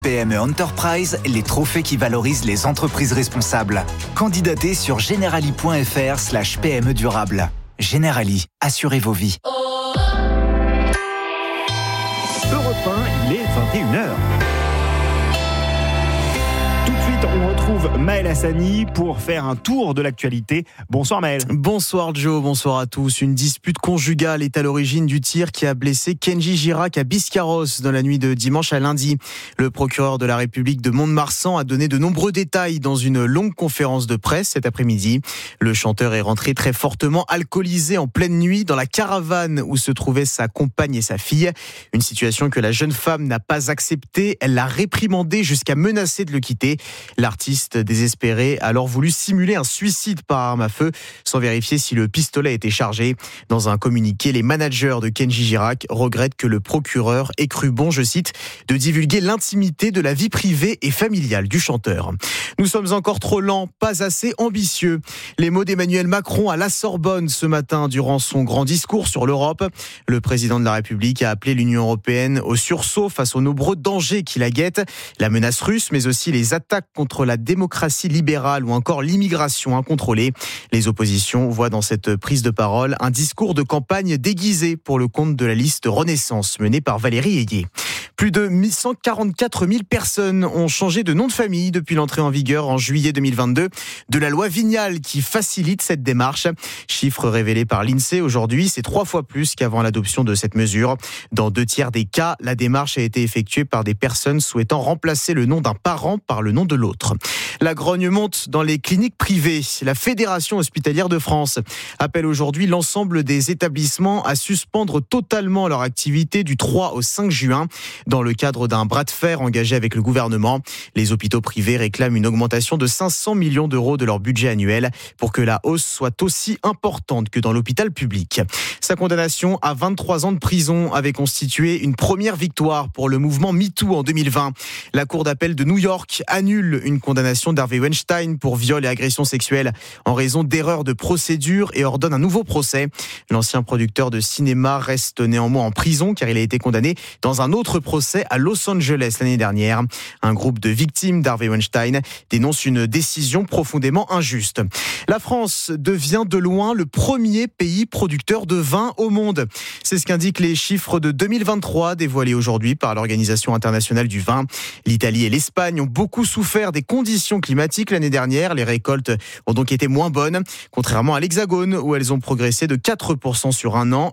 PME Enterprise, les trophées qui valorisent les entreprises responsables. Candidatez sur generali.fr/PME durable. Generali, assurez vos vies. Europe 1, il est 21h. Tout de suite, on retrouve Maël Hassani pour faire un tour de l'actualité. Bonsoir Maël. Bonsoir Joe, bonsoir à tous. Une dispute conjugale est à l'origine du tir qui a blessé Kenji Girac à Biscarrosse dans la nuit de dimanche à lundi. Le procureur de la République de Mont-de-Marsan a donné de nombreux détails dans une longue conférence de presse cet après-midi. Le chanteur est rentré très fortement alcoolisé en pleine nuit dans la caravane où se trouvaient sa compagne et sa fille. Une situation que la jeune femme n'a pas acceptée. Elle l'a réprimandé jusqu'à menacer de le quitter. L'artiste désespéré a alors voulu simuler un suicide par arme à feu sans vérifier si le pistolet était chargé. Dans un communiqué, les managers de Kenji Girac regrettent que le procureur ait cru bon, je cite, de divulguer l'intimité de la vie privée et familiale du chanteur. Nous sommes encore trop lents, pas assez ambitieux. Les mots d'Emmanuel Macron à la Sorbonne ce matin durant son grand discours sur l'Europe. Le président de la République a appelé l'Union européenne au sursaut face aux nombreux dangers qui la guettent. La menace russe, mais aussi les attaques contre la démocratie libérale ou encore l'immigration incontrôlée. Les oppositions voient dans cette prise de parole un discours de campagne déguisé pour le compte de la liste Renaissance menée par Valérie Ayé. Plus de 144 000 personnes ont changé de nom de famille depuis l'entrée en vigueur en juillet 2022 de la loi Vignal qui facilite cette démarche. Chiffre révélé par l'INSEE aujourd'hui, c'est 3 fois plus qu'avant l'adoption de cette mesure. Dans 2 tiers des cas, la démarche a été effectuée par des personnes souhaitant remplacer le nom d'un parent par le nom de l'autre. La grogne monte dans les cliniques privées. La Fédération hospitalière de France appelle aujourd'hui l'ensemble des établissements à suspendre totalement leur activité du 3 au 5 juin. Dans le cadre d'un bras de fer engagé avec le gouvernement, les hôpitaux privés réclament une augmentation de 500 millions d'euros de leur budget annuel pour que la hausse soit aussi importante que dans l'hôpital public. Sa condamnation à 23 ans de prison avait constitué une première victoire pour le mouvement MeToo en 2020. La Cour d'appel de New York annule une condamnation d'Harvey Weinstein pour viol et agression sexuelle en raison d'erreurs de procédure et ordonne un nouveau procès. L'ancien producteur de cinéma reste néanmoins en prison car il a été condamné dans un autre procès à Los Angeles l'année dernière. Un groupe de victimes d'Harvey Weinstein dénonce une décision profondément injuste. La France devient de loin le premier pays producteur de vin au monde. C'est ce qu'indiquent les chiffres de 2023 dévoilés aujourd'hui par l'Organisation internationale du vin. L'Italie et l'Espagne ont beaucoup souffert des conditions climatiques l'année dernière. Les récoltes ont donc été moins bonnes, contrairement à l'Hexagone où elles ont progressé de 4% sur un an.